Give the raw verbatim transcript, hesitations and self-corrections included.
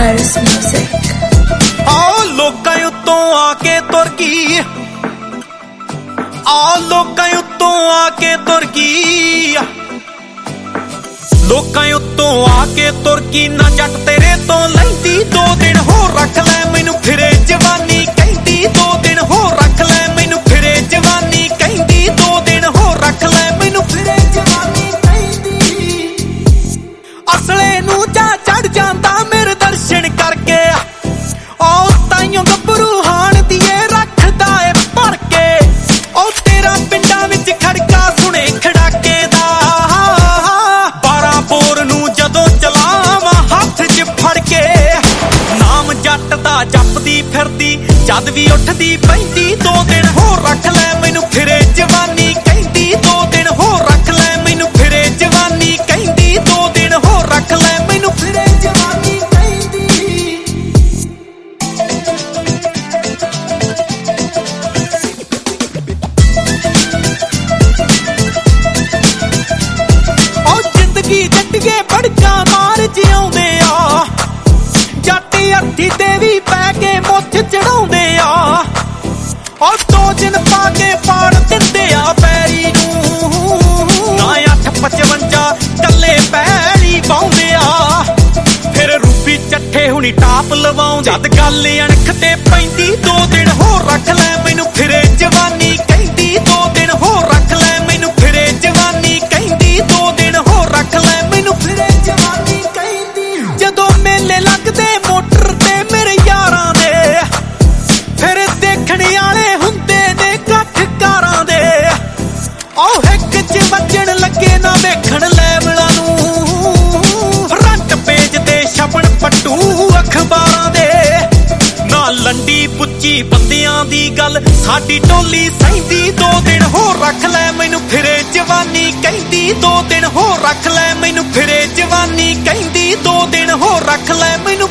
Paris Music। आओ लोकां उत्तों आके तुर गई, आओ लोकां उत्तों आके तुर गई, लोकां उत्तों आके तुर गई। ना जट तेरे तो लैंदी, दो दिन होर रख लै मैनू फिरे जवानी कहंदी, दो दिन होर रख लै मैनू फिरे जवानी कहंदी, दो दिन होर रख लै मैनू फिरे जवानी कहंदी। असले नू जा चढ़ जांदा मेरे दर्शन करके, ओ ताइयों गब्बरू हाण दिए रखदा ए भर के। ओ तेरा पिंडां विच खड़का सुने खड़ाके दा, बारां बोर नू जदों चलावां हत्थ च फड़ के। नाम जट दा जपदी फिरदी जद भी उठदी पैंदी, दो दिन होर रख लै मैनू फिरे जवानी कहंदी, दो दिन होर रख लै मैनू फिरे जवानी कहंदी, दो दिन होर रख लै मैनू फिरे जवानी कहंदी। ओ जिंदगी जट्टिए बड़का मार जिउंदे आ, जट अर्थी ते भी पै के मुੱਠ चढ़ाउंदे आ। ओ दो दिन पा के पाड़ दिंदे आ पैरी नू, ना अठ पचवंजा टल्ले पैरी पाउंदे आ। फिर रूपी चट्ठे हुणी टाप लवाउं जद गल अणख ते पैंदी, दो दिन होर रख लै मैनू फिरे जवानी कहंदी, दो दिन होर रख लै मैनू फिरे जवानी कहंदी, दो दिन होर रख लै मैनू फिरे जवानी कहंदी। जदों मेले लगदे मोटर ते मेरे यारां दे, फिर देखणे आले हुंदे ने कठ कारां दे। ओ हिक च वजण लगे ना वेखण लैवलां नू, फ्रंट पेज ते छपण पट्टू अखबारां दे। ना लंडी पुच्ची बंदियां दी गल साडी टोली सहिंदी, दो दिन होर रख लै मैनू फिरे जवानी कहंदी, दो दिन होर रख लै मैनू फिरे जवानी कहंदी, दो दिन होर रख लै मैनू